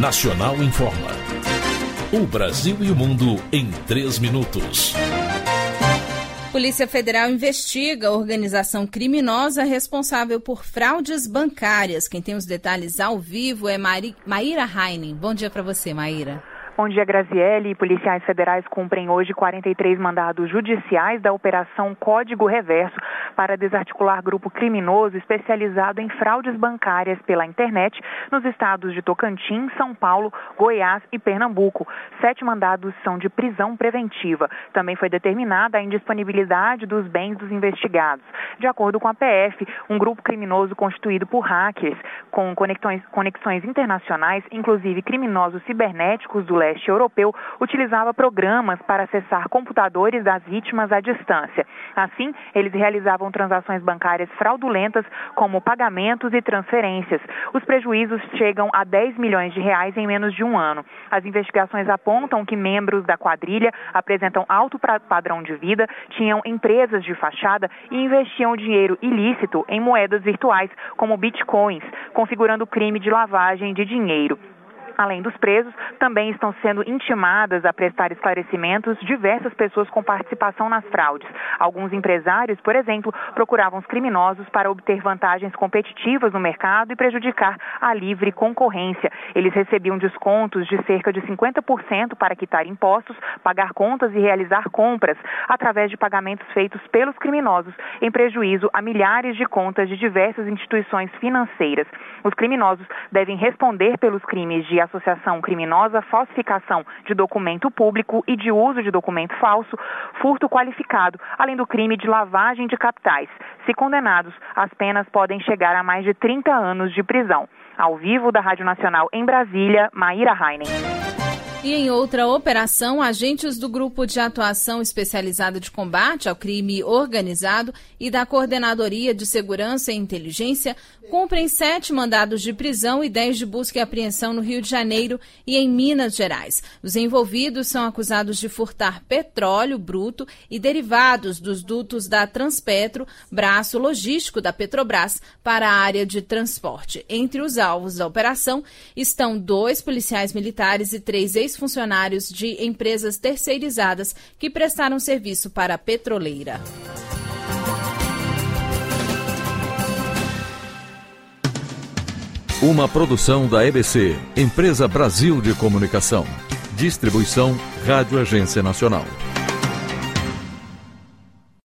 Nacional Informa. O Brasil e o mundo em 3 minutos. Polícia Federal investiga a organização criminosa responsável por fraudes bancárias. Quem tem os detalhes ao vivo é Maíra Heinen. Bom dia para você, Maíra. Bom dia, Graziele. Policiais federais cumprem hoje 43 mandados judiciais da Operação Código Reverso para desarticular grupo criminoso especializado em fraudes bancárias pela internet nos estados de Tocantins, São Paulo, Goiás e Pernambuco. 7 mandados são de prisão preventiva. Também foi determinada a indisponibilidade dos bens dos investigados. De acordo com a PF, um grupo criminoso constituído por hackers com conexões internacionais, inclusive criminosos cibernéticos do leste europeu, utilizava programas para acessar computadores das vítimas à distância. Assim, eles realizavam transações bancárias fraudulentas, como pagamentos e transferências. Os prejuízos chegam a 10 milhões de reais em menos de um ano. As investigações apontam que membros da quadrilha apresentam alto padrão de vida, tinham empresas de fachada e investiam dinheiro ilícito em moedas virtuais, como bitcoins, configurando o crime de lavagem de dinheiro. Além dos presos, também estão sendo intimadas a prestar esclarecimentos diversas pessoas com participação nas fraudes. Alguns empresários, por exemplo, procuravam os criminosos para obter vantagens competitivas no mercado e prejudicar a livre concorrência. Eles recebiam descontos de cerca de 50% para quitar impostos, pagar contas e realizar compras, através de pagamentos feitos pelos criminosos, em prejuízo a milhares de contas de diversas instituições financeiras. Os criminosos devem responder pelos crimes de associação criminosa, falsificação de documento público e de uso de documento falso, furto qualificado, além do crime de lavagem de capitais. Se condenados, as penas podem chegar a mais de 30 anos de prisão. Ao vivo da Rádio Nacional em Brasília, Maíra Heinen. E em outra operação, agentes do Grupo de Atuação Especializada de Combate ao Crime Organizado e da Coordenadoria de Segurança e Inteligência cumprem 7 mandados de prisão e 10 de busca e apreensão no Rio de Janeiro e em Minas Gerais. Os envolvidos são acusados de furtar petróleo bruto e derivados dos dutos da Transpetro, braço logístico da Petrobras, para a área de transporte. Entre os alvos da operação estão 2 policiais militares e 3 ex-funcionários de empresas terceirizadas que prestaram serviço para a petroleira. Uma produção da EBC, Empresa Brasil de Comunicação. Distribuição Rádio Agência Nacional.